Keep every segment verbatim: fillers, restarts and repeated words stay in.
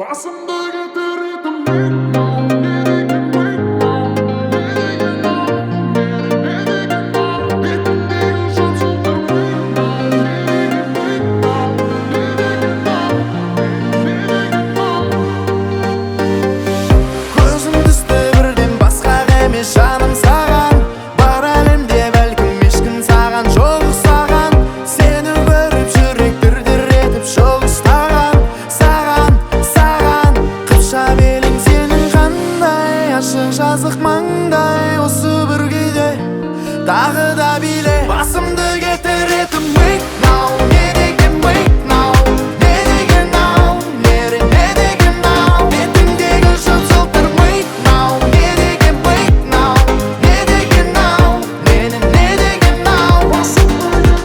басымды кетіретін мынау не деген мынау не деген мынау не деген мынау бетіңдегі жансыздар мынау не деген мынау не деген мынау не деген мынау көзім түсті бірден басқаға емес жаным саған бар әлемде бәлкім ешкім саған жоқ ұқсаған сені көріп жүрек дір-дір етіп жоқ ұстаған саған саған қыпша белің сенің қандай ашық жазық маңдай осы бір күйде тағы да биле басымды кетіретін мынау не деген мынау не деген мынау не не деген мынау бетіңдегі жып-жылтыр мынау не деген мынау не деген мынау мені не деген мынау басымды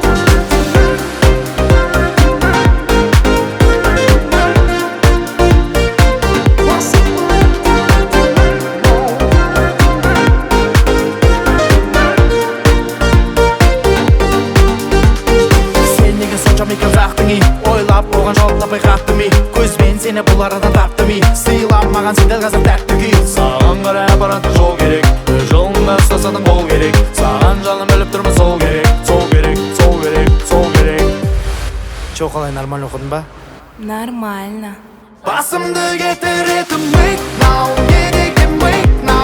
сен неге сонша мекен жақтың ей ойлап болған жол таппай қақты ми көзбен сені бұл арадан таптым ей сыйламаған сен дәл қазір тәтті күй саған қарай апаратын жол керек жолыңда ұстасаң қол керек саған жаным біліп тұрмын сол керек сол керек сол керек сол керек че қалай нормально оқыдың ба Нормально. басымды кетіретін мынау не деген мынау